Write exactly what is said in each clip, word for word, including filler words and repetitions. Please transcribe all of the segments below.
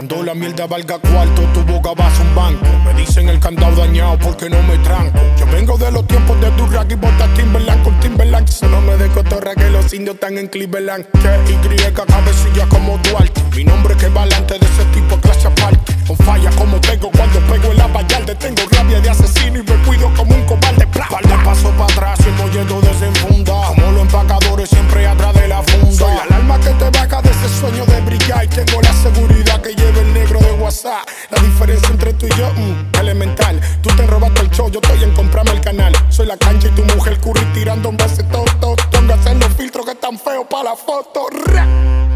Cuando la mierda valga cuarto, tu boca va a un banco. Me dicen el candado dañado porque no me tranco. Yo vengo de los tiempos de Durag y bota Timberland con Timberland. Solo me de cotorra que los indios están en Cleveland. Que Y cabecilla como Duarte. Mi nombre que va delante de ese tipo clase aparte. Con falla como tengo cuando pego en la vallarde. Tengo rabia de asesino y me cuido como un cobarde. Par de paso para atrás y el molleto desenfunda. Como los empacadores siempre atrás de la funda. Soy la alarma que te baja de ese sueño de brillar. Y tengo la seguridad que lleva el negro de WhatsApp. La diferencia entre tú y yo, mmm, elemental. Tú te robaste el show, yo estoy en comprarme el canal. Soy la cancha y tu mujer curry tirando un beso todo, todo. Tóngase los filtros que están feos para la foto. ¡Ra!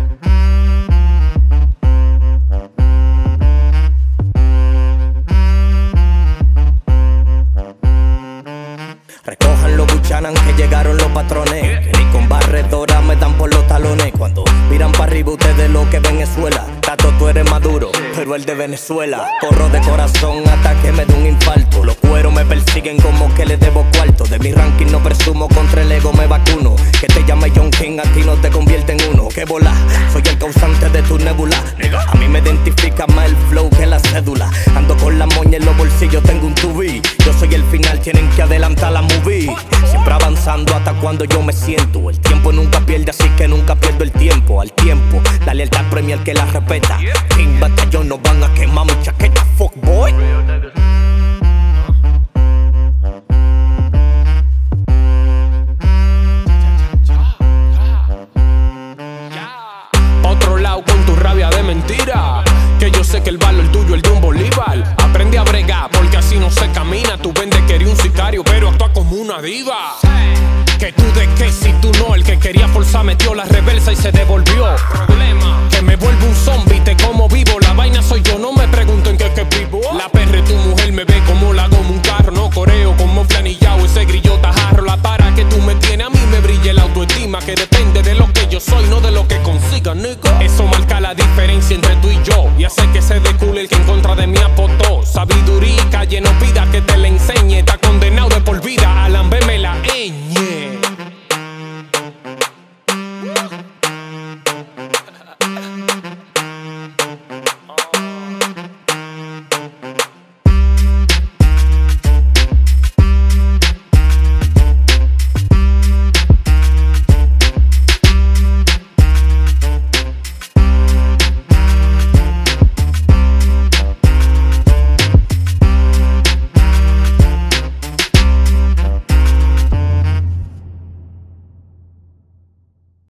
Recojan los buchanan que llegaron los patrones. Que ni con barredora me dan por los talones. Cuando miran para arriba ustedes lo que Venezuela. Tato, tú eres maduro, pero el de Venezuela. Corro de corazón hasta que me dé un infarto. Los cueros me persiguen como que les debo cuarto. De mi ranking no presumo, contra el ego me vacuno. Que te llame John King, a ti no te convierte en uno. Que bola, soy el causante de tu nebula. A mí me identifica más el flow que la cédula. Ando con la moña en los bolsillos, tengo un tubi. Yo soy el final, tienen que adelantar la movie. Siempre avanzando hasta cuando yo me siento. El tiempo nunca pierde, así que nunca pierdo el tiempo. Al tiempo, la lealtad premia al que la respeta. Sin batallón no van a quemar mi chaqueta, fuck boy. Pa' otro lado con tu rabia de mentira. Que yo sé que el valor tuyo, el de un Bolívar. Aprende a bregar, porque así no se camina. Tú vendes que eres un sicario, pero actúa como una diva. Que tú de qué si tú no. El que quería forzar metió la reversa y se devolvió. Problema, que me vuelvo un zombie, te como vivo. La vaina soy yo, no me pregunto en qué que vivo. La perre tu mujer me ve como la